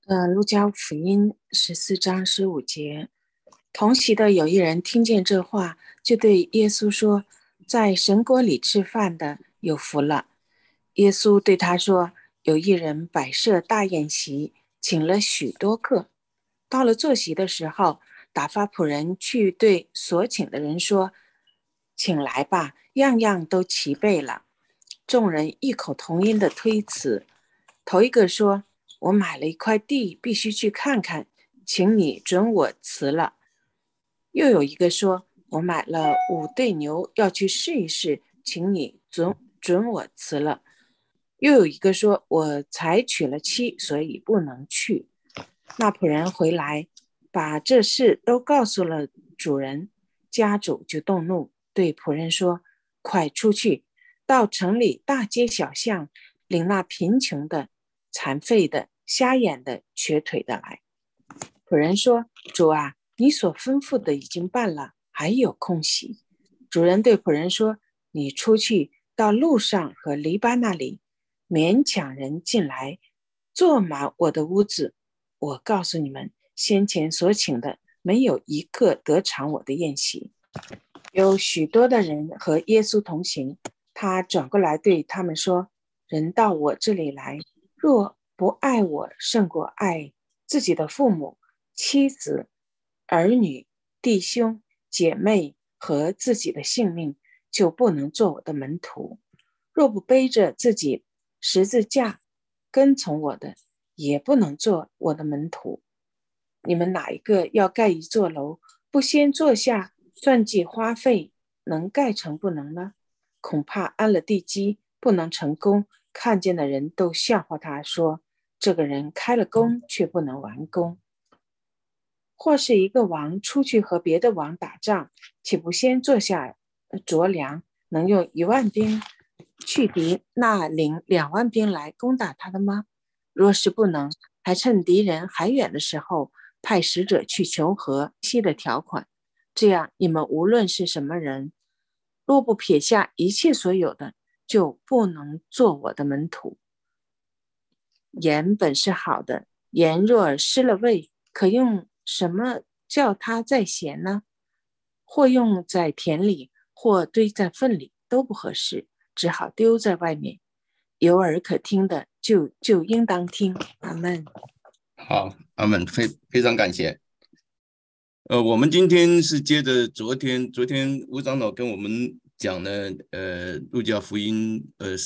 路加福音14章15节，同席的有一人听见这话，就对耶稣说：“在神国里吃饭的有福了。”耶稣对他说：“有一人摆设大宴席，请了许多客。到了坐席的时候，打发仆人去对所请的人说：请来吧，样样都齐备了。”众人异口同音的推辞。头一个说：“我买了一块地，必须去看看，请你准我辞了。”又有一个说：“我买了5对牛，要去试一试，请你准我辞了。”又有一个说：“我才娶了妻，所以不能去。”那仆人回来，把这事都告诉了主人，家主就动怒，对仆人说：快出去，到城里大街小巷，领那贫穷的、残废的、瞎眼的、瘸腿的来。仆人说：主啊，你所吩咐的已经办了，还有空隙。主人对仆人说：你出去到路上和篱笆那里，勉强人进来，坐满我的屋子。我告诉你们，先前所请的没有一个得偿我的宴席。有许多的人和耶稣同行，他转过来对他们说：人到我这里来，若不爱我胜过爱自己的父母、妻子、儿女、弟兄、姐妹和自己的性命，就不能做我的门徒。若不背着自己十字架跟从我的，也不能做我的门徒。你们哪一个要盖一座楼，不先坐下算计花费，能盖成不能呢？恐怕安了地基，不能成功，看见的人都笑话他说：这个人开了工，却不能完工。或是一个王出去和别的王打仗，岂不先坐下酌量，能用10000兵去敌那领20000兵来攻打他的吗？若是不能，还趁敌人还远的时候，派使者去求和期的条款。这样，你们无论是什么人，若不撇下一切所有的，就不能做我的门徒。盐本是好的，盐若失了味，可用什么叫它再咸呢？或用在田里，或堆在粪里，都不合适，只好丢在外面。有耳可听的，就应当听。阿们。 好，阿门，非常感谢。我们今天是接着昨天吴长老跟我们讲了路加福音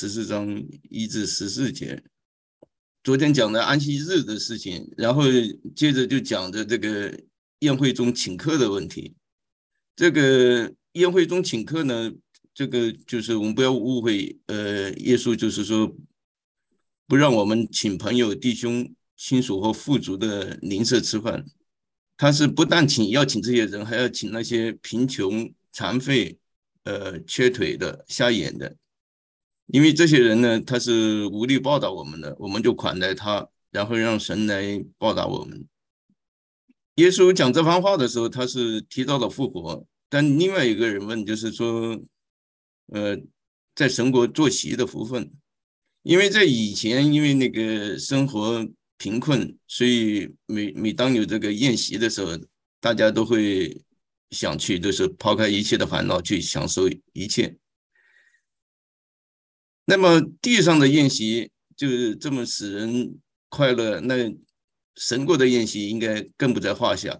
14章1至14节，昨天讲的安息日的事情，然后接着就讲的这个宴会中请客的问题。这个宴会中请客呢，这个就是我们不要误会，耶稣就是说不让我们请朋友、弟兄、亲属或富足的邻舍吃饭。他是不但要请这些人，还要请那些贫穷、残废、缺腿的、瞎眼的，因为这些人呢，他是无力报答我们的，我们就款待他，然后让神来报答我们。耶稣讲这番话的时候，他是提到了复活，但另外一个人问，就是说，呃，在神国坐席的福分，因为在以前，因为那个生活贫困，所以每当有这个宴席的时候，大家都会想去，就是抛开一切的烦恼，去享受一切。那么地上的宴席就是这么使人快乐，那神国的宴席应该更不在话下。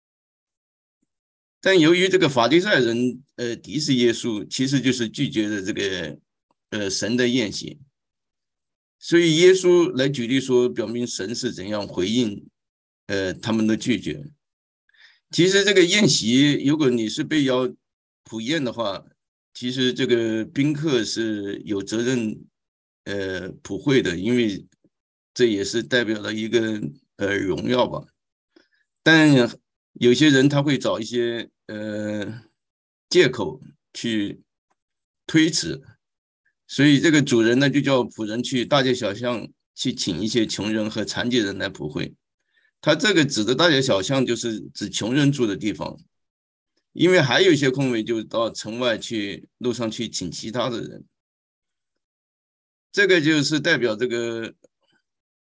但由于这个法利赛人敌视耶稣，其实就是拒绝了这个神的宴席，所以耶稣来举例说，表明神是怎样回应他们的拒绝。其实这个宴席，如果你是被邀赴宴的话，其实这个宾客是有责任普惠的，因为这也是代表了一个荣耀吧。但有些人他会找一些借口去推辞，所以这个主人呢就叫仆人去大街小巷去请一些穷人和残疾人来普惠。他这个指的大街小巷就是指穷人住的地方，因为还有一些空位就到城外去路上去请其他的人。这个就是代表这个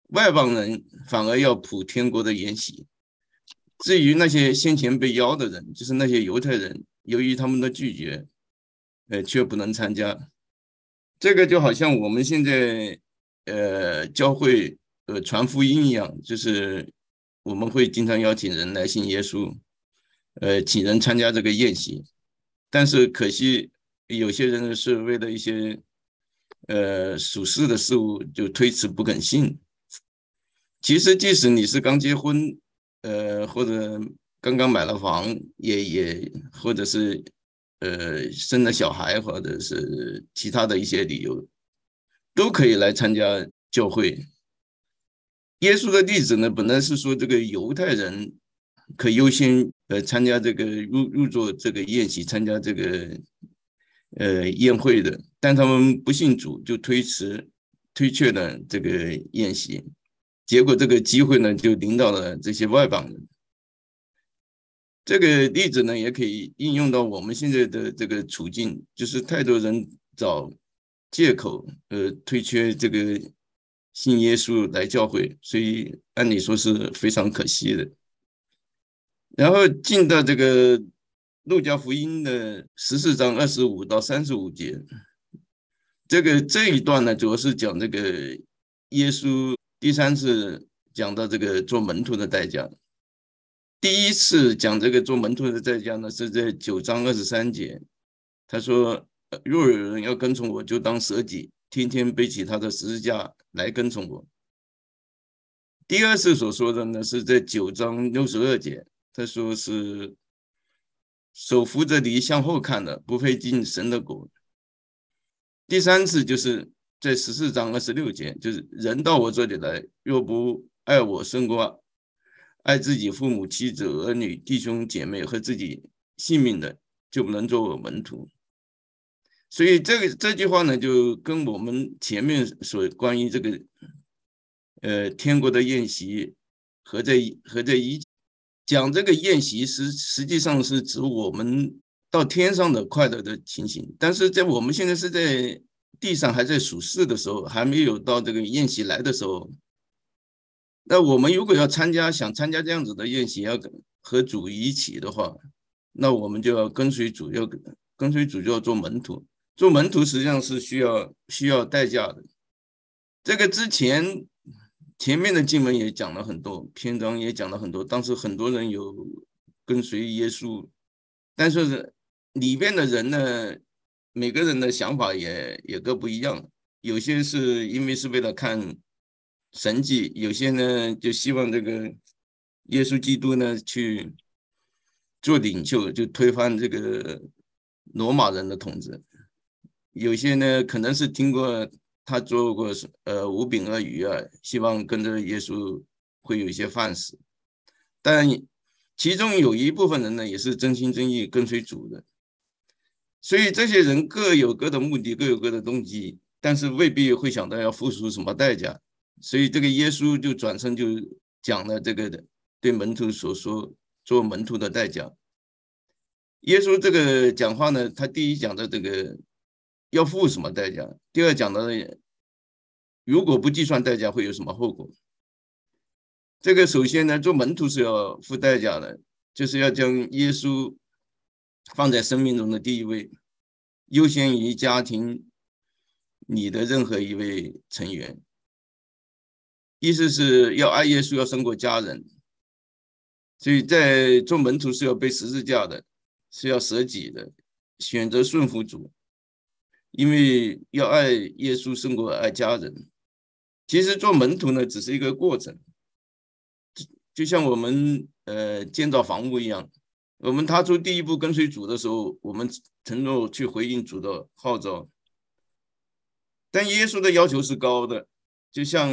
外邦人反而要普天国的筵席。至于那些先前被邀的人，就是那些犹太人，由于他们的拒绝，却不能参加。这个就好像我们现在教会传福音一样，就是我们会经常邀请人来信耶稣，请人参加这个宴席，但是可惜有些人是为了一些属世的事物就推迟不肯信。其实即使你是刚结婚，或者刚刚买了房，也或者是生了小孩，或者是其他的一些理由，都可以来参加教会。耶稣的例子呢，本来是说这个犹太人可优先参加这个入座这个宴席，参加这个宴会的，但他们不信主，就推却了这个宴席，结果这个机会呢就临到了这些外邦人。这个例子呢，也可以应用到我们现在的这个处境，就是太多人找借口，推却这个信耶稣来教会，所以按理说是非常可惜的。然后进到这个路加福音的14章25到35节，这一段呢，主要是讲这个耶稣第3次讲到这个做门徒的代价。第一次讲这个做门徒的代价呢，是在9章23节，他说：若有人要跟从我，就当舍己，天天背起他的十字架来跟从我。第二次所说的呢，是在9章62节，他说是手扶着犁向后看的，不配进神的国。第3次就是在14章26节，就是人到我这里来，若不爱我胜过爱自己父母、妻子、儿女、弟兄姐妹和自己性命的，就不能做我门徒。所以这句话呢，就跟我们前面所关于这个天国的宴席合在一起。讲这个宴席实际上是指我们到天上的快乐的情形，但是在我们现在是在地上还在属世的时候，还没有到这个宴席来的时候，那我们如果想参加这样子的宴席，要和主一起的话，那我们就要跟随主，就要做门徒。做门徒实际上是需要代价的。这个前面的经文也讲了很多，篇章也讲了很多，当时很多人有跟随耶稣，但是里边的人呢，每个人的想法也各不一样，有些是因为是为了看神迹，有些呢就希望这个耶稣基督呢去做领袖，就推翻这个罗马人的统治。有些呢可能是听过他做过五饼二鱼啊，希望跟着耶稣会有一些饭食。但其中有一部分人呢，也是真心真意跟随主的。所以这些人各有各的目的，各有各的动机，但是未必会想到要付出什么代价。所以这个耶稣就转身就讲了这个对门徒所说做门徒的代价。耶稣这个讲话呢，他第一讲的这个要付什么代价，第二讲的如果不计算代价会有什么后果。这个首先呢，做门徒是要付代价的，就是要将耶稣放在生命中的第一位，优先于家庭里的任何一位成员。意思是要爱耶稣，要胜过家人。所以在做门徒是要背十字架的，是要舍己的，选择顺服主，因为要爱耶稣胜过爱家人。其实做门徒呢，只是一个过程，就像我们建造房屋一样，我们踏出第一步跟随主的时候，我们承诺去回应主的号召。但耶稣的要求是高的，就像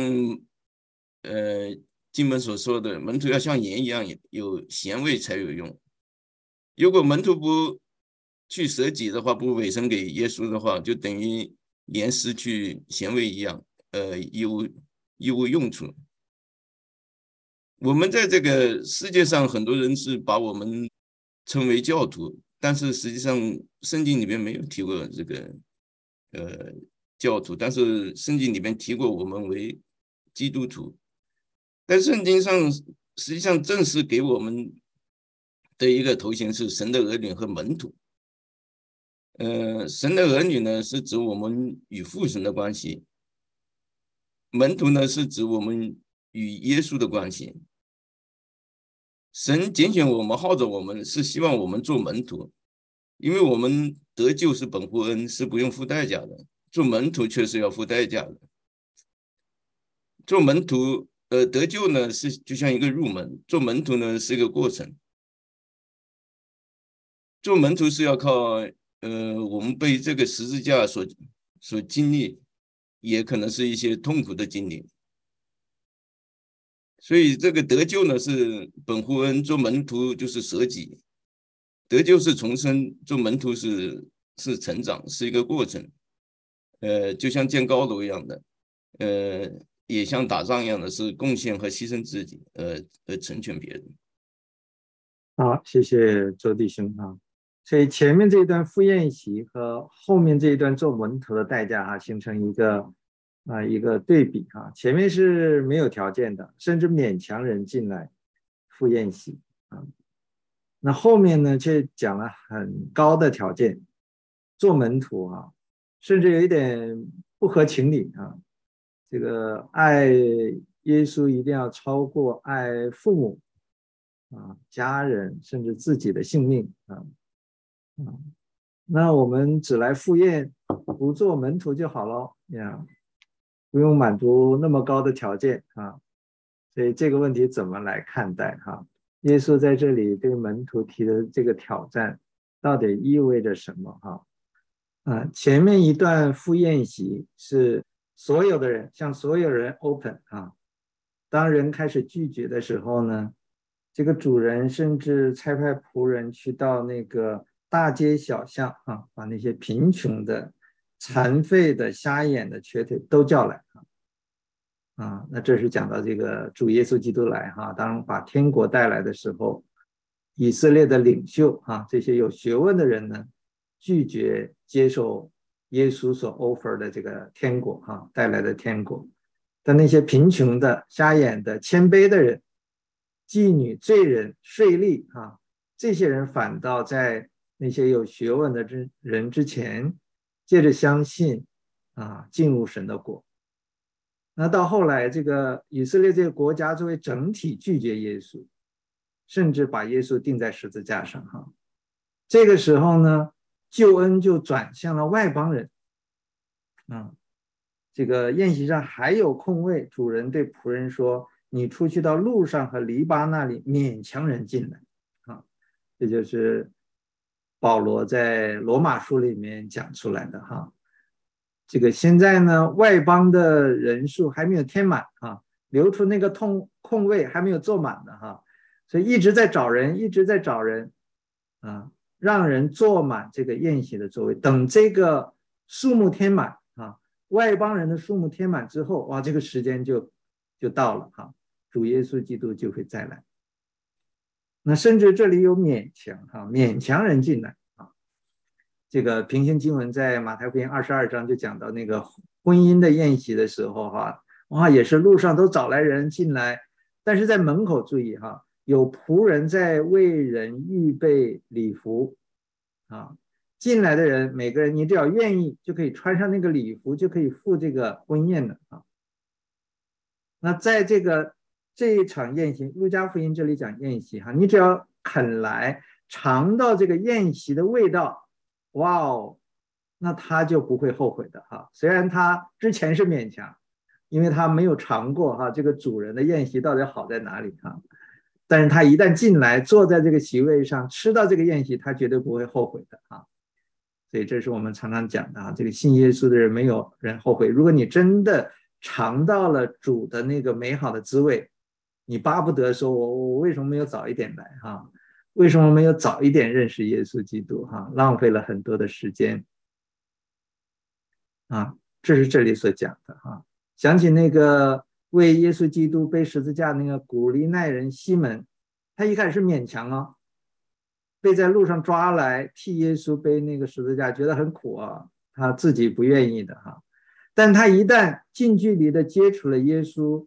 经文所说的，门徒要像盐一样，有咸味才有用。如果门徒不去舍己的话，不委身给耶稣的话，就等于盐失去咸味一样，一无用处。我们在这个世界上，很多人是把我们称为教徒，但是实际上圣经里面没有提过这个教徒，但是圣经里面提过我们为基督徒。 在圣经上实际上正式给我们的一个头衔是神的儿女和门徒。神的儿女呢是指我们与父神的关系，门徒呢是指我们与耶稣的关系。神拣选我们，号召我们，是希望我们做门徒，因为我们得救是本乎恩，是不用付代价的，做门徒却是要付代价的。做门徒得救呢是就像一个入门，做门徒呢是一个过程。做门徒是要靠我们被这个十字架所经历，也可能是一些痛苦的经历。所以这个得救呢是本乎恩，做门徒就是舍己。得救是重生，做门徒是成长，是一个过程。就像建高楼一样的，也像打仗一样的，是贡献和牺牲自己，成全别人。 好，谢谢周弟兄啊。所以前面这一段赴宴席和后面这一段做门徒的代价形成一个对比啊。前面是没有条件的，甚至勉强人进来赴宴席啊。那后面呢，却讲了很高的条件，做门徒啊，甚至有一点不合情理啊。这个爱耶稣一定要超过爱父母啊、家人，甚至自己的性命啊。那我们只来赴宴，不做门徒就好了呀，不用满足那么高的条件啊。所以这个问题怎么来看待哈？耶稣在这里对门徒提的这个挑战，到底意味着什么哈？前面一段赴宴席是所有的人向所有人 open 啊，当人开始拒绝的时候呢，这个主人甚至差派仆人去到那个大街小巷啊，把那些贫穷的、残废的、瞎眼的、瘸腿都叫来啊。那这是讲到这个主耶稣基督来哈，当把天国带来的时候，以色列的领袖啊，这些有学问的人呢，拒绝接受耶稣所 offer 的这个天国啊带来的天国，但那些贫穷的、瞎眼的、谦卑的人、妓女、罪人、税吏啊，这些人反倒在那些有学问的人之前，借着相信啊，进入神的国。那到后来，这个以色列这个国家作为整体拒绝耶稣，甚至把耶稣钉在十字架上哈。这个时候呢，救恩就转向了外邦人。这个宴席上还有空位，主人对仆人说：“你出去到路上和篱笆那里，勉强人进来。”这就是保罗在罗马书里面讲出来的哈。这个现在呢，外邦的人数还没有填满啊，留出那个空位还没有坐满的哈，所以一直在找人，一直在找人啊，让人坐满这个宴席的座位。等这个数目填满啊，外邦人的数目填满之后，哇，这个时间就到了哈，主耶稣基督就会再来。那甚至这里有勉强哈，勉强人进来。这个平行经文在马太福音22章就讲到那个婚姻的宴席的时候哇，也是路上都找来人进来，但是在门口注意哈，有仆人在为人预备礼服啊，进来的人每个人你只要愿意就可以穿上那个礼服，就可以赴这个婚宴的啊。那在这一场宴席，路加福音这里讲宴席哈，你只要肯来尝到这个宴席的味道。哇哦，那他就不会后悔的哈。虽然他之前是勉强，因为他没有尝过哈这个主人的宴席到底好在哪里哈，但是他一旦进来坐在这个席位上吃到这个宴席，他绝对不会后悔的哈。所以这是我们常常讲的啊，这个信耶稣的人没有人后悔。如果你真的尝到了主的那个美好的滋味，你巴不得说我为什么没有早一点来哈？为什么没有早一点认识耶稣基督哈？浪费了很多的时间啊！这是这里所讲的哈。想起那个为耶稣基督背十字架那个古利奈人西门，他一开始是勉强哦，被在路上抓来替耶稣背那个十字架，觉得很苦啊，他自己不愿意的哈。但他一旦近距离的接触了耶稣，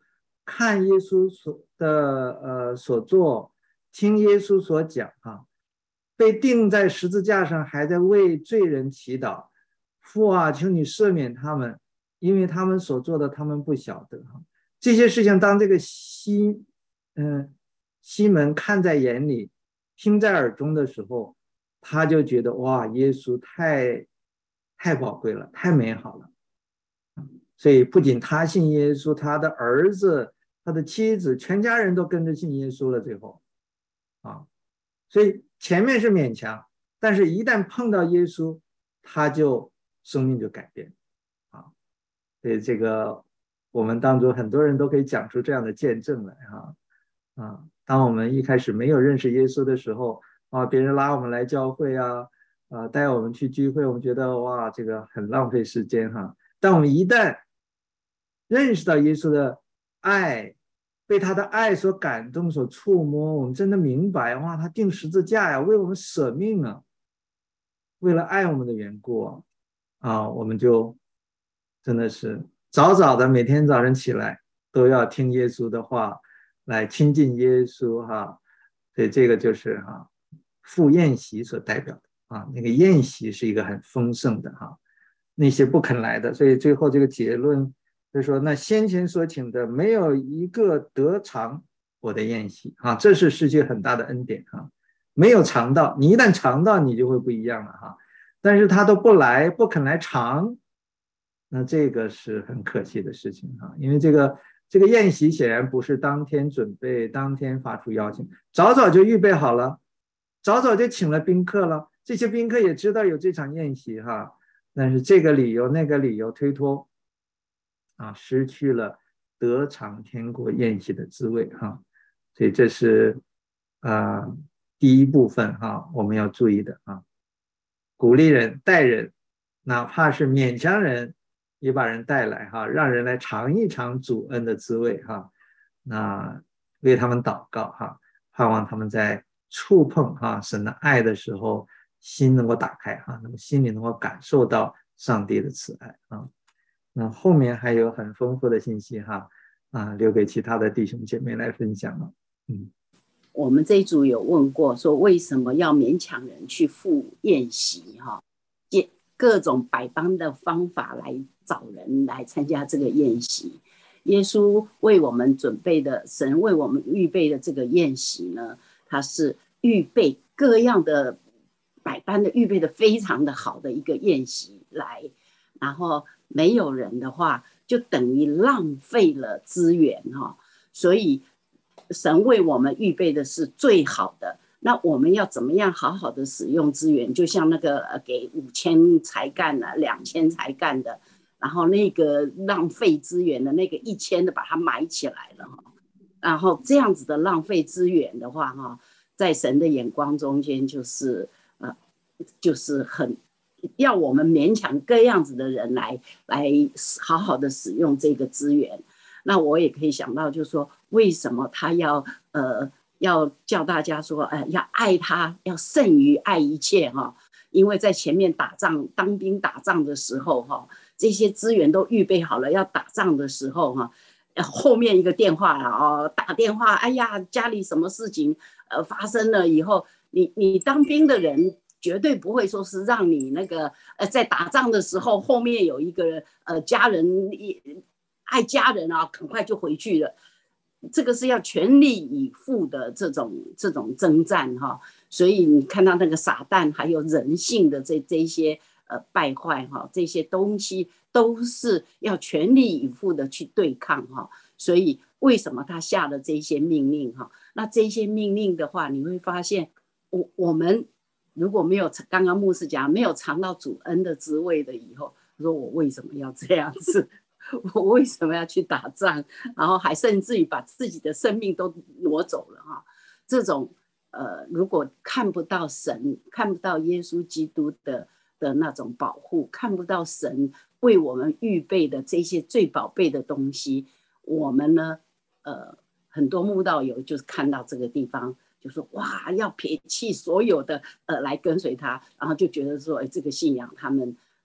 看耶稣所做，听耶稣所讲啊，被钉在十字架上，还在为罪人祈祷，父啊，求你赦免他们，因为他们所做的他们不晓得啊。这些事情当这个西门看在眼里，听在耳中的时候，他就觉得哇，耶稣太宝贵了，太美好了。所以不仅他信耶稣，他的儿子、他的妻子，全家人都跟着信耶稣了。最后啊，所以前面是勉强，但是一旦碰到耶稣，他就生命就改变啊。所以这个我们当中很多人都可以讲出这样的见证来啊。当我们一开始没有认识耶稣的时候啊，别人拉我们来教会啊，带我们去聚会，我们觉得哇，这个很浪费时间哈。但我们一旦认识到耶稣的爱，被他的爱所感动、所触摸，我们真的明白哇，他钉十字架呀，为我们舍命啊，为了爱我们的缘故啊，我们就真的是早早的每天早晨起来都要听耶稣的话，来亲近耶稣哈。所以这个就是赴宴席所代表的那个宴席是一个很丰盛的那些不肯来的，所以最后这个结论就是说，那先前所请的没有一个得尝我的宴席这是世界很大的恩典没有尝到，你一旦尝到，你就会不一样了但是他都不来，不肯来尝，那这个是很可惜的事情因为这个宴席显然不是当天准备，当天发出邀请，早早就预备好了，早早就请了宾客了，这些宾客也知道有这场宴席但是这个理由那个理由推脱失去了得尝天国宴席的滋味所以这是第一部分我们要注意的鼓励人带人，哪怕是勉强人也把人带来让人来尝一尝主恩的滋味那为他们祷告盼望他们在触碰神的爱的时候，心能够打开那么心里能够感受到上帝的慈爱那后面还有很丰富的信息留给其他的弟兄姐妹来分享我们这一组有问过说为什么要勉强人去赴宴席各种百般的方法来找人来参加这个宴席。耶稣为我们准备的，神为我们预备的这个宴席呢，它是预备各样的百般的预备的非常的好的一个宴席来，然后没有人的话就等于浪费了资源所以神为我们预备的是最好的，那我们要怎么样好好的使用资源？就像那个给5000才干的2000才干的，然后那个浪费资源的那个1000的把它埋起来了然后这样子的浪费资源的话在神的眼光中间就是很要我们勉强各样子的人来好好的使用这个资源。那我也可以想到就是说为什么他要叫大家说要爱他，要胜于爱一切因为在前面打仗当兵打仗的时候这些资源都预备好了，要打仗的时候后面一个电话了打电话，哎呀家里什么事情发生了以后，你当兵的人绝对不会说是让你那个在打仗的时候后面有一个家人爱家人赶快就回去了，这个是要全力以赴的这种征战所以你看到那个撒旦还有人性的这些败坏这些东西都是要全力以赴的去对抗所以为什么他下了这些命令那这些命令的话，你会发现我们如果没有刚刚牧师讲没有尝到主恩的滋味的以后，说我为什么要这样子我为什么要去打仗，然后还甚至于把自己的生命都挪走了这种如果看不到神，看不到耶稣基督的那种保护，看不到神为我们预备的这些最宝贝的东西，我们呢很多慕道友就是看到这个地方就说哇要撇弃所有的来跟随他，然后就觉得说这个信仰他们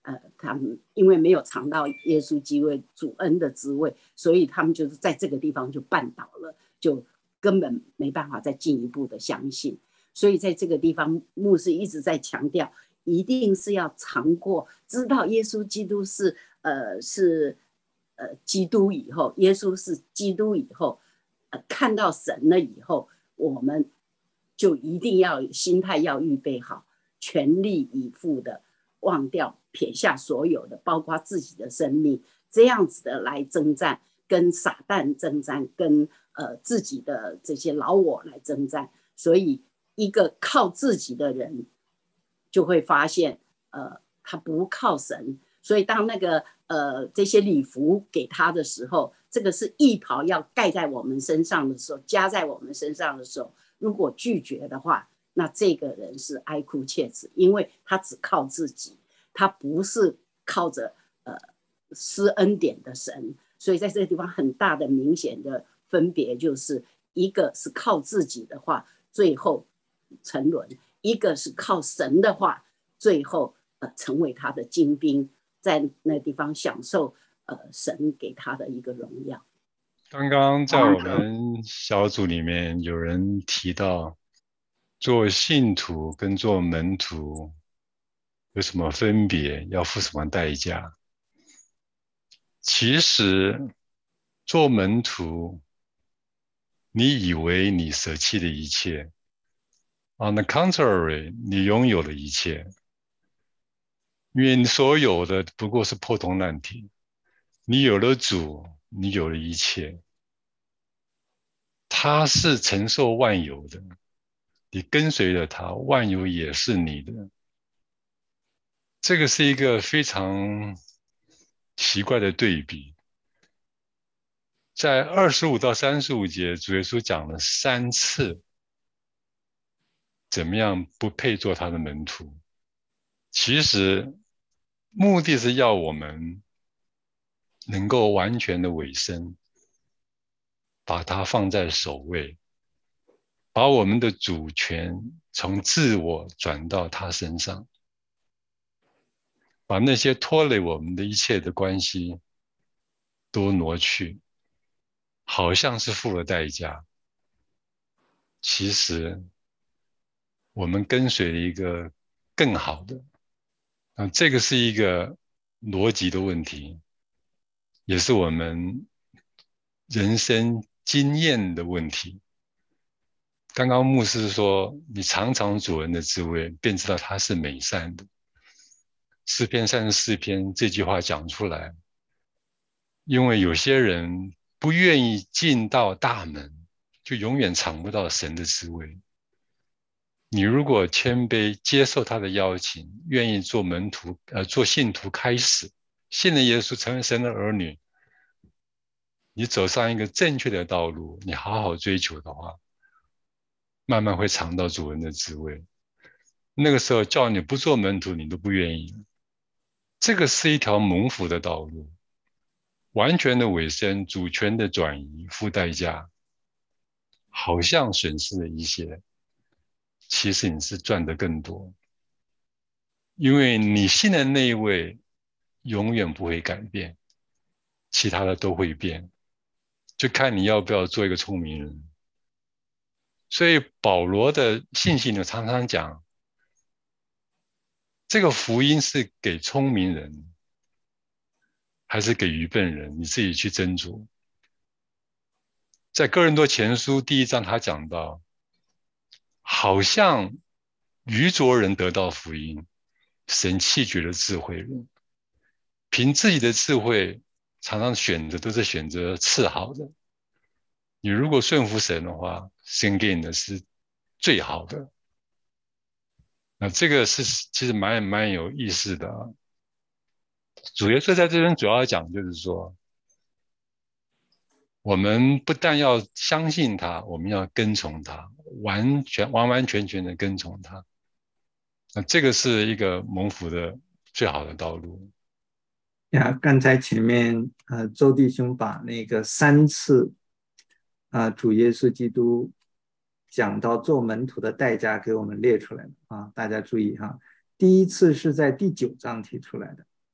他们因为没有尝到耶稣基督主恩的滋味，所以他们就是在这个地方就绊倒了，就根本没办法再进一步的相信。所以在这个地方，牧师一直在强调，一定是要尝过，知道耶稣基督是基督以后，耶稣是基督以后，看到神了以后，我们就一定要心态要预备好，全力以赴的忘掉撇下所有的，包括自己的生命，这样子的来征战，跟撒旦征战，跟自己的这些老我来征战。所以一个靠自己的人就会发现他不靠神，所以当那个这些礼服给他的时候，这个是义袍要盖在我们身上的时候，加在我们身上的时候，如果拒绝的话，那这个人是哀哭切齿，因为他只靠自己，他不是靠着施恩典的神。所以在这个地方很大的明显的分别，就是一个是靠自己的话最后沉沦，一个是靠神的话最后成为他的精兵，在那地方享受神给他的一个荣耀。 刚刚在我们小组里面有人提到做信徒跟做门徒有什么分别，要付什么代价。其实做门徒，你以为你舍弃了一切， on the contrary， 你拥有了一切，因为你所有的不过是破铜烂铁，你有了主，你有了一切，他是承受万有的，你跟随着他，万有也是你的。这个是一个非常奇怪的对比。在25到35节，主耶稣讲了3次怎么样不配做他的门徒。其实目的是要我们能够完全的委身，把它放在首位，把我们的主权从自我转到他身上，把那些拖累我们的一切的关系都挪去，好像是付了代价，其实我们跟随了一个更好的。这个是一个逻辑的问题，也是我们人生经验的问题。刚刚牧师说，你尝尝主人的滋味，便知道他是美善的。诗篇34篇这句话讲出来，因为有些人不愿意进到大门，就永远尝不到神的滋味。你如果谦卑接受他的邀请，愿意做门徒做信徒开始，信了耶稣成为神的儿女，你走上一个正确的道路，你好好追求的话，慢慢会尝到主人的滋味。那个时候叫你不做门徒，你都不愿意。这个是一条蒙福的道路，完全的委身，主权的转移，付代价，好像损失了一些，其实你是赚得更多，因为你信的那一位永远不会改变，其他的都会变，就看你要不要做一个聪明人。所以保罗的信息呢，常常讲，这个福音是给聪明人，还是给愚笨人？你自己去斟酌。在哥林多前书第1章，他讲到，好像愚拙人得到福音，神弃绝了智慧人，凭自己的智慧，常常选择都是选择次好的。你如果顺服神的话，神给你的是最好的。那这个是其实蛮有意思的啊。主耶稣在这边主要讲就是说，我们不但要相信他，我们要跟从他，完全的跟从他。那这个是一个蒙福的最好的道路。 刚才前面周弟兄把那个3次主耶稣基督讲到做门徒的代价给我们列出来了啊，大家注意哈。第一次是在第9章提出来的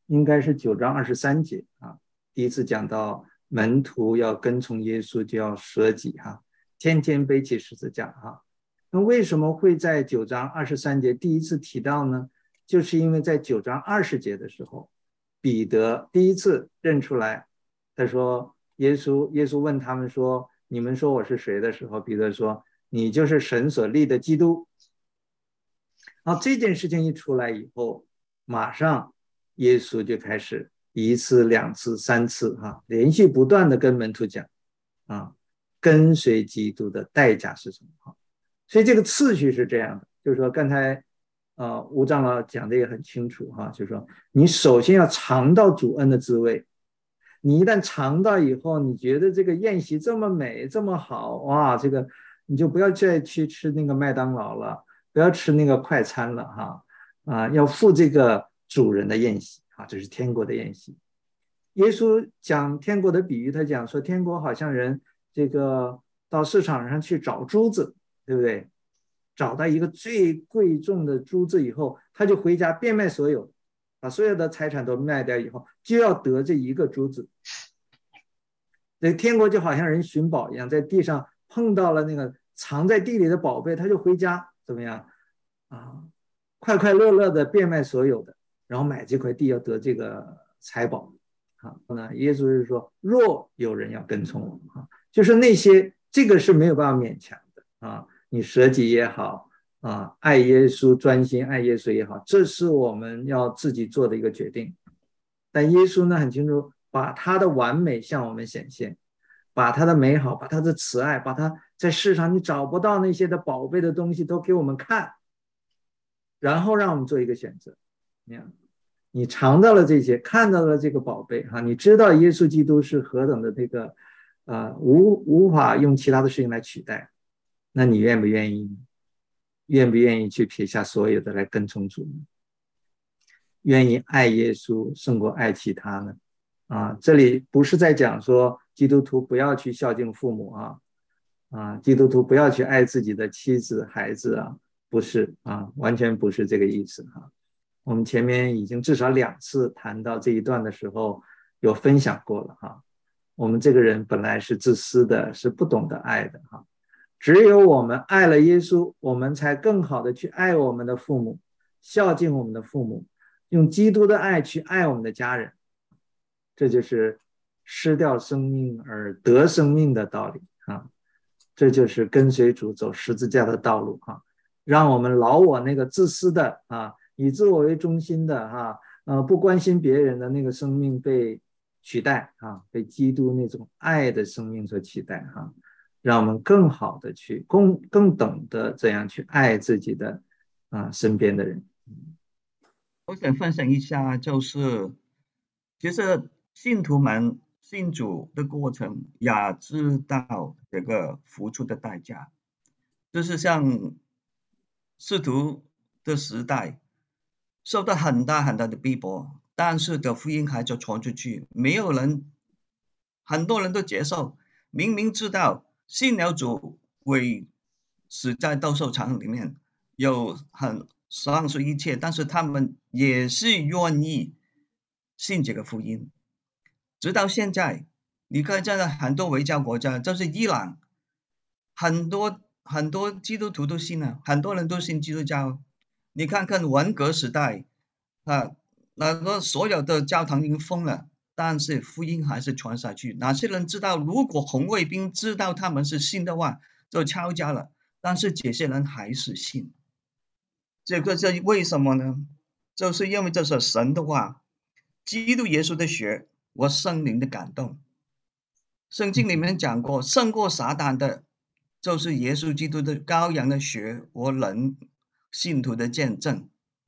应该是9章23节啊，第一次讲到门徒要跟从耶稣就要舍己哈，天天背起十字架哈。那为什么会在9章23节第一次提到呢？就是因为在9章20节的时候，彼得第一次认出来，他说耶稣问他们说，你们说我是谁的时候，彼得说你就是神所立的基督。然后这件事情一出来以后，马上耶稣就开始1次、2次、3次连续不断的跟门徒讲跟随基督的代价是什么。所以这个次序是这样的，就是说刚才吴长老讲的也很清楚就是说你首先要尝到主恩的滋味，你一旦尝到以后，你觉得这个宴席这么美这么好，哇，这个你就不要再去吃那个麦当劳了，不要吃那个快餐了要赴这个主人的宴席这是天国的宴席。耶稣讲天国的比喻，他讲说天国好像人这个到市场上去找珠子，对不对？找到一个最贵重的珠子以后，他就回家变卖所有，把所有的财产都卖掉以后，就要得这一个珠子。这天国就好像人寻宝一样，在地上碰到了那个藏在地里的宝贝，他就回家怎么样快快乐乐的变卖所有的，然后买这块地要得这个财宝耶稣是说若有人要跟从我就是那些这个是没有办法勉强的你舍己也好爱耶稣专心爱耶稣也好，这是我们要自己做的一个决定。但耶稣呢很清楚，把他的完美向我们显现，把他的美好，把他的慈爱，把他在世上你找不到那些的宝贝的东西都给我们看，然后让我们做一个选择。你尝到了这些，看到了这个宝贝你知道耶稣基督是何等的这个无法用其他的事情来取代，那你愿不愿意呢？愿不愿意去撇下所有的来跟从主呢？愿意爱耶稣胜过爱其他呢？这里不是在讲说基督徒不要去孝敬父母基督徒不要去爱自己的妻子孩子不是完全不是这个意思我们前面已经至少2次谈到这一段的时候有分享过了我们这个人本来是自私的，是不懂得爱的只有我们爱了耶稣，我们才更好的去爱我们的父母，孝敬我们的父母，用基督的爱去爱我们的家人。这就是失掉生命而得生命的道理这就是跟随主走十字架的道路让我们老我那个自私的以自我为中心的不关心别人的那个生命被取代被基督那种爱的生命所取代让我们更好的去更懂得怎样去爱自己的身边的人。 我想分享一下，就是其实信徒们信主的过程也知道这个付出的代价，就是像使徒的时代受到很大很大的逼迫，但是的福音还就传出去，没有人，很多人都接受，明明知道信了主会死在斗兽场里面，有很丧失一切，但是他们也是愿意信这个福音。直到现在，你看在很多回教国家，就是伊朗，很多基督徒都信了，很多人都信基督教。你看看文革时代那个所有的教堂已经封了，但是福音还是传下去。哪些人知道，如果红卫兵知道他们是信的话，就抄家了，但是这些人还是信。这个是为什么呢？就是因为这是神的话，基督耶稣的血和圣灵的感动。圣经里面讲过，胜过撒旦的就是耶稣基督的羔羊的血和人信徒的见证。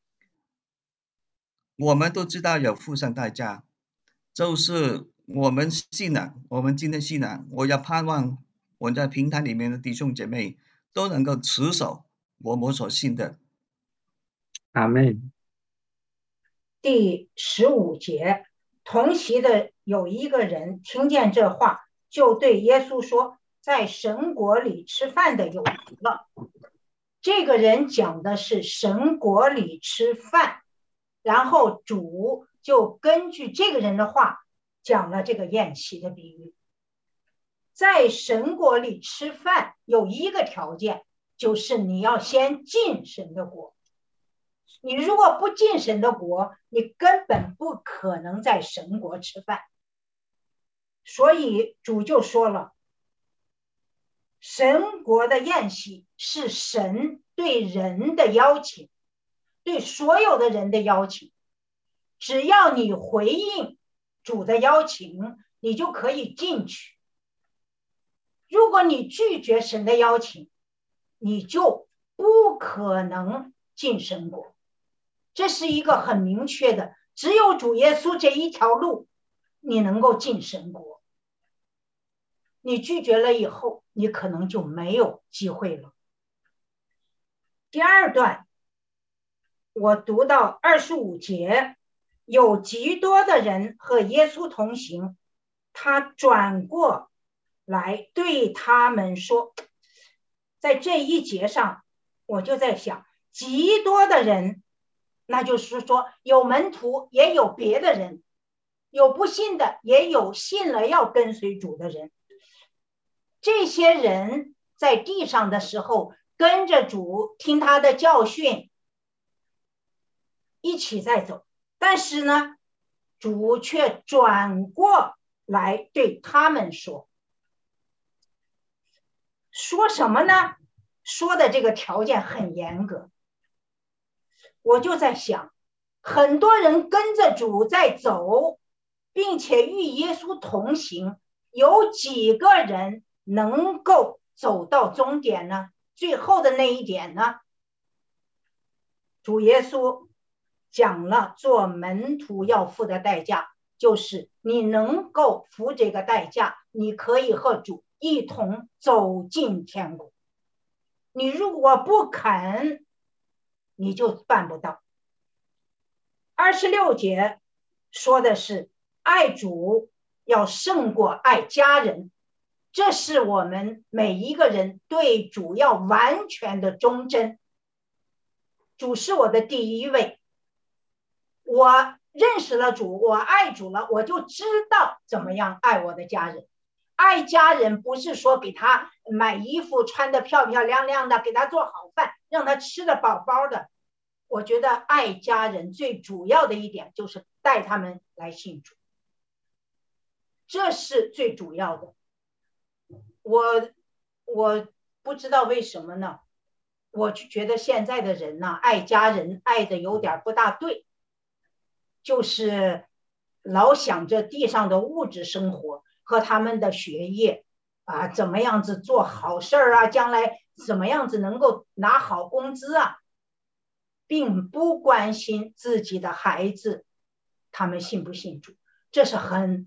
我们都知道有付上代价，就是我们信了，我们今天信了，我要盼望我在平台里面的弟兄姐妹都能够持守我们所信的。 阿们。 第15节，同席的有一个人听见这话，就对耶稣说，在神国里吃饭的有福了。这个人讲的是神国里吃饭，然后主就根据这个人的话讲了这个宴席的比喻。在神国里吃饭有一个条件，就是你要先进神的国。你如果不进神的国，你根本不可能在神国吃饭。所以主就说了，神国的宴席是神对人的邀请，对所有的人的邀请。只要你回应主的邀请，你就可以进去。如果你拒绝神的邀请，你就不可能进神国。这是一个很明确的，只有主耶稣这一条路，你能够进神国。你拒绝了以后，你可能就没有机会了。第二段，我读到25节，有极多的人和耶稣同行，他转过来对他们说，在这一节上，我就在想，极多的人，那就是说有门徒，也有别的人，有不信的，也有信了要跟随主的人。这些人在地上的时候，跟着主听他的教训，一起在走。但是呢，主却转过来对他们说什么呢？说的这个条件很严格。我就在想，很多人跟着主在走，并且与耶稣同行，有几个人能够走到终点呢？最后的那一点呢？主耶稣讲了做门徒要付的代价，就是你能够付这个代价，你可以和主一同走进天国。你如果不肯，你就办不到。26节说的是爱主要胜过爱家人，这是我们每一个人对主要完全的忠贞。主是我的第一位，我认识了主，我爱主了，我就知道怎么样爱我的家人。爱家人不是说给他买衣服穿得漂漂亮亮的，给他做好饭，让他吃得饱饱的。我觉得爱家人最主要的一点就是带他们来信主，这是最主要的。我不知道为什么呢，我就觉得现在的人呢，爱家人爱的有点不大对，就是老想着地上的物质生活和他们的学业啊，怎么样子做好事啊，将来怎么样子能够拿好工资啊，并不关心自己的孩子他们信不信主，这是很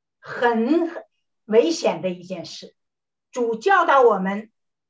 危险的一件事。主教导我们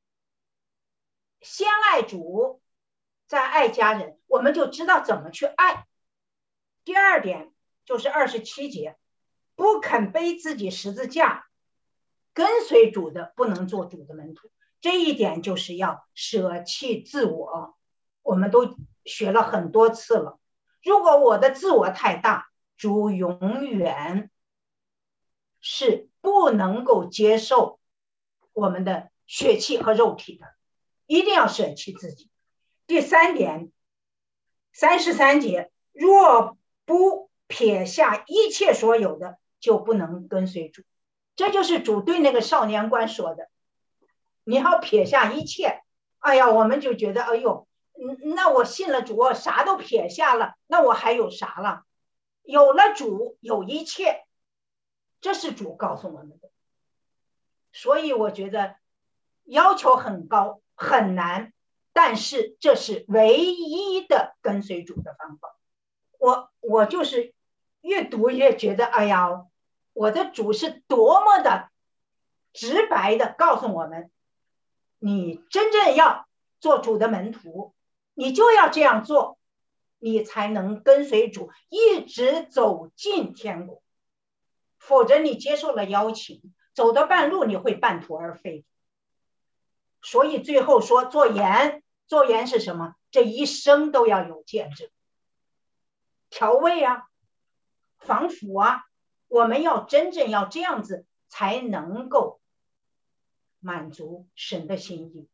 先爱主，再爱家人，我们就知道怎么去爱。第二点就是27节，不肯背自己十字架跟随主的不能做主的门徒，这一点就是要舍弃自我。我们都学了很多次了，如果我的自我太大，主永远是不能够接受我们的血气和肉体的，一定要舍弃自己。第三点33节，若不撇下一切所有的，就不能跟随主。这就是主对那个少年官说的，你要撇下一切。哎呀，我们就觉得哎呦，那我信了主，我啥都撇下了，那我还有啥了？有了主有一切，这是主告诉我们的。所以我觉得要求很高很难，但是这是唯一的跟随主的方法。我就是越读越觉得，哎呀，我的主是多么的直白的告诉我们，你真正要做主的门徒，你就要这样做，你才能跟随主一直走进天国。否则你接受了邀请，走到半路你会半途而废。所以最后说做盐是什么？这一生都要有见证。调味啊， 防腐啊，我们要真正要这样子才能够满足神的心意。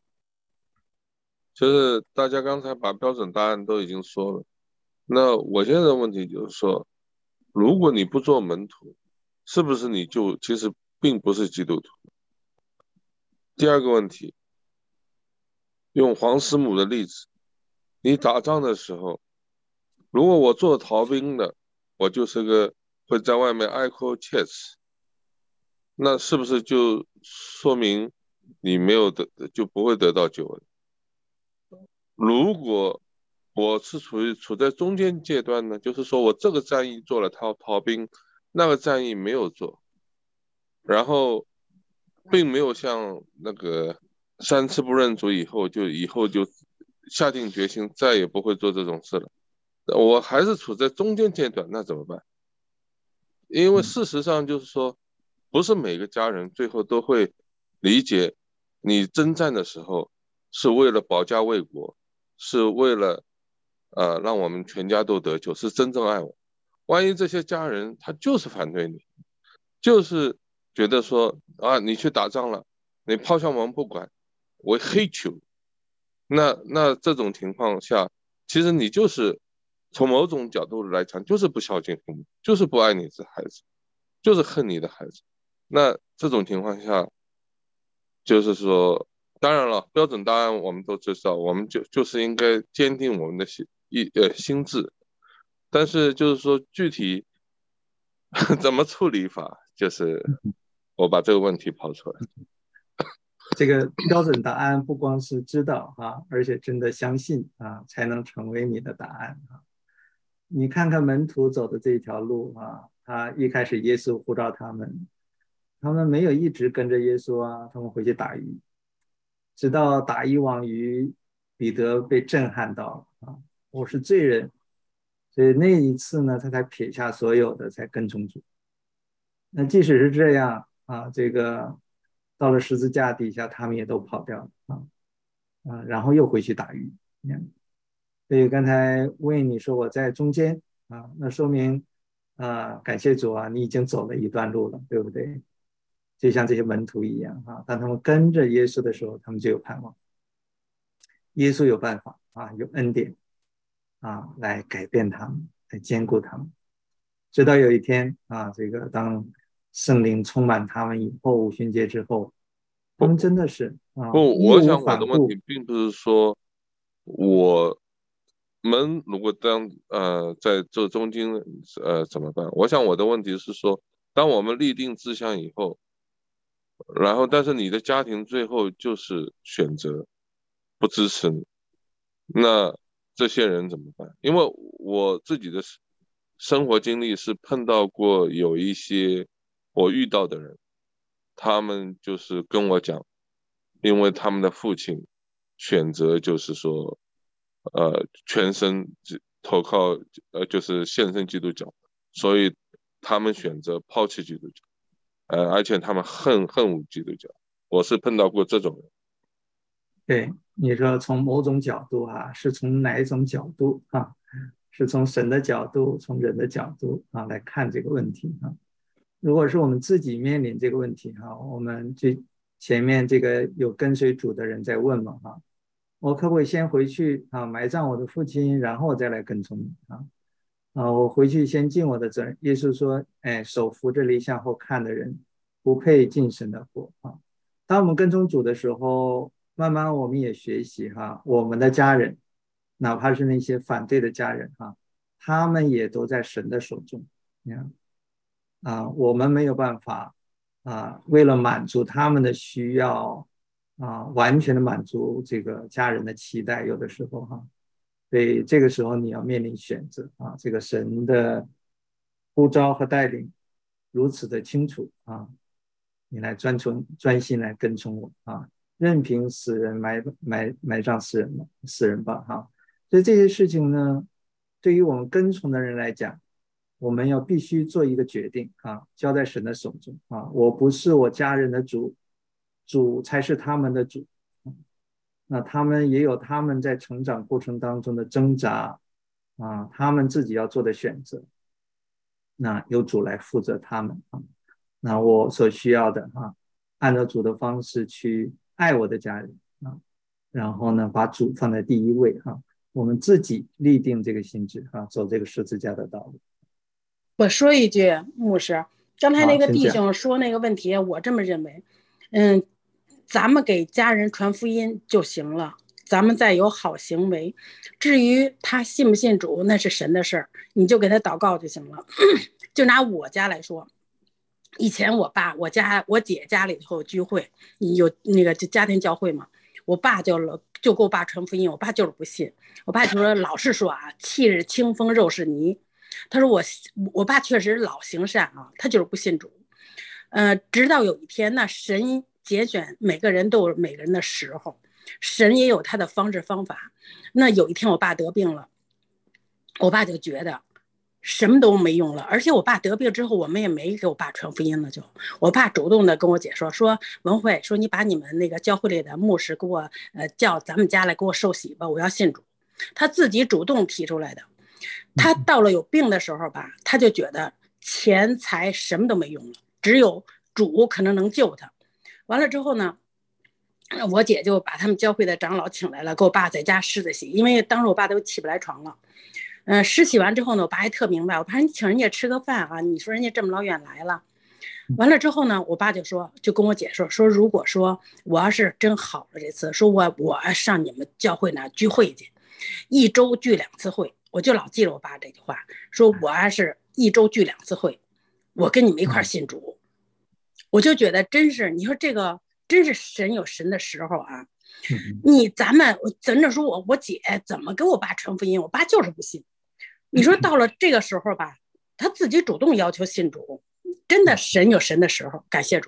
就是大家刚才把标准答案都已经说了，那我现在的问题就是说，如果你不做门徒，是不是你就其实并不是基督徒？第二个问题，用黄师母的例子，你打仗的时候，如果我做逃兵的，我就是个会在外面挨扣切齿，那是不是就说明你没有就不会得到救恩？如果我是处在中间阶段呢，就是说我这个战役做了逃兵，那个战役没有做，然后并没有像那个3次不认主以后就下定决心再也不会做这种事了，我还是处在中间阶段，那怎么办？因为事实上就是说，不是每个家人最后都会理解你征战的时候是为了保家卫国，是为了让我们全家都得救，是真正爱我。万一这些家人他就是反对你，就是觉得说你去打仗了，你抛下我们不管，我 hate you， 那这种情况下，其实你就是从某种角度来讲，就是不孝敬父母，就是不爱你的孩子，就是恨你的孩子。那这种情况下，就是说，当然了，标准答案我们都知道，我们就是应该坚定我们的心智，但是就是说具体怎么处理法，就是我把这个问题抛出来。 这个标准答案不光是知道而且真的相信才能成为你的答案你看看门徒走的这条路他一开始耶稣呼召他们没有一直跟着耶稣他们回去打鱼，直到打一网鱼，彼得被震撼到我是罪人，所以那一次呢，他才撇下所有的，才跟从主。那即使是这样这个到了十字架底下，他们也都跑掉了然后又回去打鱼。所以刚才问你说我在中间那说明感谢主你已经走了一段路了，对不对？就像这些门徒一样当他们跟着耶稣的时候，他们就有盼望。耶稣有办法有恩典来改变他们，来兼顾他们。直到有一天这个当圣灵充满他们以后，五旬节之后，他们真的是我想我的问题并不是说我们如果在这中间怎么办？我想我的问题是说，当我们立定志向以后，然后但是你的家庭最后就是选择不支持你，那这些人怎么办？因为我自己的生活经历是碰到过有一些我遇到的人，他们就是跟我讲，因为他们的父亲选择就是说全身投靠就是献身基督教，所以他们选择抛弃基督教，而且他们恨恶基督教。我是碰到过这种人。 对，你说从某种角度是从哪一种角度是从神的角度，从人的角度来看这个问题如果是我们自己面临这个问题我们前面这个有跟随主的人在问嘛我可不可以先回去埋葬我的父亲，然后再来跟从你我回去先尽我的责任。耶稣说手扶着犁向后看的人不配进神的国当我们跟从主的时候，慢慢我们也学习我们的家人，哪怕是那些反对的家人他们也都在神的手中我们没有办法为了满足他们的需要完全的满足这个家人的期待，有的时候所以这个时候你要面临选择这个神的呼召和带领如此的清楚你来专心来跟从我任凭死人埋葬死人吧所以这些事情呢，对于我们跟从的人来讲，我们要必须做一个决定交在神的手中我不是我家人的主，主才是他们的主那他们也有他们在成长过程当中的挣扎他们自己要做的选择。 那由主来负责他们啊。那我所需要的按照主的方式去爱我的家人啊，然后呢，把主放在第一位我们自己立定这个心志走这个十字架的道路。 我说一句，牧师，刚才那个弟兄说那个问题，我这么认为，咱们给家人传福音就行了，咱们再有好行为，至于他信不信主，那是神的事儿，你就给他祷告就行了。就拿我家来说，以前我姐家里头聚会，有那个就家庭教会嘛，我爸就给我爸传福音，我爸就是不信，我爸就说老是说气是清风肉是泥，他说我爸确实老行善他就是不信主。直到有一天呢，神拣选每个人都有每个人的时候，神也有他的方式方法。那有一天我爸得病了，我爸就觉得什么都没用了，而且我爸得病之后，我们也没给我爸传福音了，就我爸主动的跟我姐说文慧，说你把你们那个教会里的牧师给我叫咱们家来给我受洗吧，我要信主。他自己主动提出来的。他到了有病的时候吧，他就觉得钱财什么都没用了，只有主可能能救他。完了之后呢，我姐就把他们教会的长老请来了，给我爸在家施的洗，因为当时我爸都起不来床了。施洗完之后呢，我爸还特明白，我爸说你请人家吃个饭你说人家这么老远来了。完了之后呢，我爸就跟我姐说如果说我要是真好了这次，说我上你们教会那聚会去，1周聚2次会，我就老记着我爸这句话，说我要是1周聚2次会，我跟你们一块信主。我就觉得真是，你说这个真是神有神的时候咱们真的说我姐怎么给我爸传福音，我爸就是不信。你说到了这个时候吧，他自己主动要求信主，真的神有神的时候，感谢主。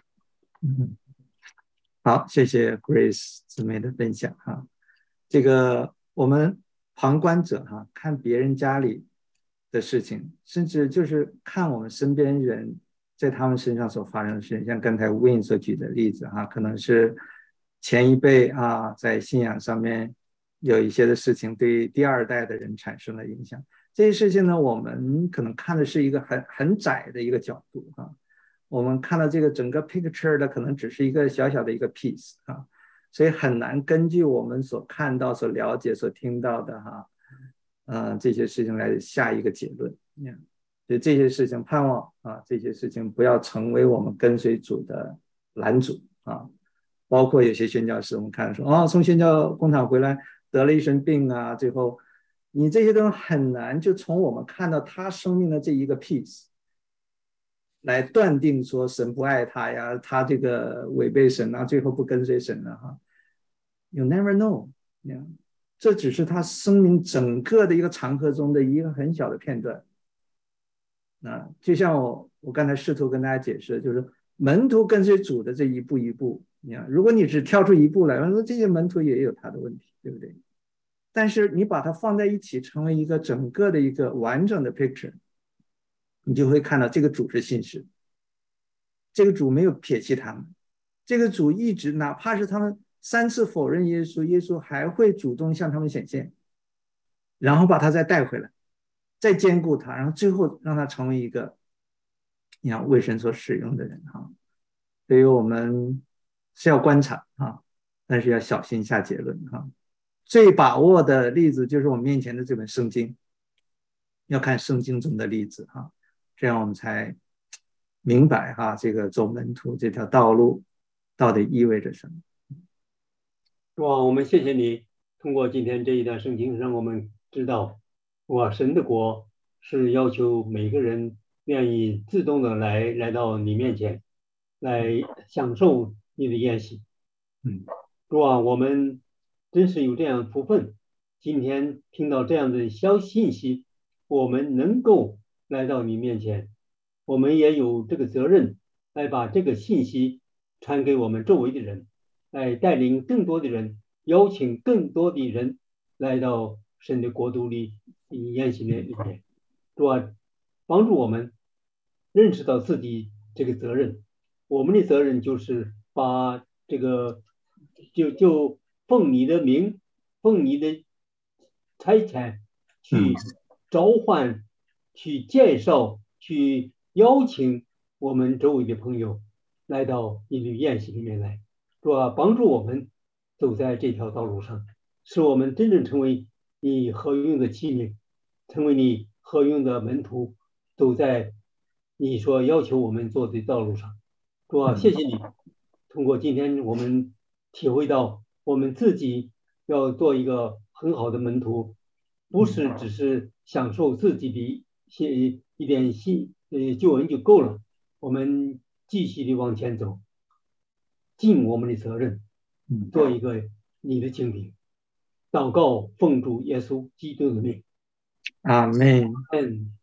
好，谢谢 Grace 姊妹的分享这个我们旁观者看别人家里的事情，甚至就是看我们身边人在他们身上所发生的事情，像刚才 Win 所举的例子可能是前一辈在信仰上面有一些的事情对第2代的人产生了影响。这些事情呢，我们可能看的是一个很窄的一个角度我们看到这个整个 picture 的可能只是一个小小的一个 piece 所以很难根据我们所看到、所了解、所听到的这些事情来下一个结论。所以这些事情盼望这些事情不要成为我们跟随主的拦阻包括有些宣教士，我们看说从宣教工厂回来得了一身病最后你这些东西很难就从我们看到他生命的这一个 piece 来断定说神不爱他呀，他这个违背神最后不跟随神了You never know 这只是他生命整个的一个长河中的一个很小的片段。就像我刚才试图跟大家解释，就是门徒跟随主的这一步一步，如果你只挑出一步来，说这些门徒也有他的问题，对不对？但是你把它放在一起，成为一个整个的一个完整的 picture， 你就会看到这个主是信实，这个主没有撇弃他们，这个主一直哪怕是他们3次否认耶稣，耶稣还会主动向他们显现，然后把他再带回来，再兼顾他，然后最后让他成为一个为神所使用的人所以我们是要观察但是要小心下结论最把握的例子就是我们面前的这本圣经，要看圣经中的例子这样我们才明白这个走门徒这条道路到底意味着什么。 主啊，我们谢谢你通过今天这一段圣经让我们知道神的国是要求每个人愿意自动的来到你面前来享受你的宴席。主啊，我们真是有这样的福分，今天听到这样的信息，我们能够来到你面前，我们也有这个责任来把这个信息传给我们周围的人，来带领更多的人，邀请更多的人来到神的国度里宴席里面。主啊，帮助我们认识到自己这个责任，我们的责任就是把这个就奉你的名，奉你的差遣去召唤，去介绍， 去邀请我们周围的朋友来到你的宴席里面来，主啊，帮助我们走在这条道路上，使我们真正成为你合用的器皿，成为你合用的门徒，走在你所要求我们做的道路上。主啊，谢谢你，通过今天我们体会到我们自己要做一个很好的门徒，不是只是享受自己的一点救恩就够了，我们继续的往前走，尽我们的责任，做一个你的精兵。祷告奉主耶稣基督的名， 阿门。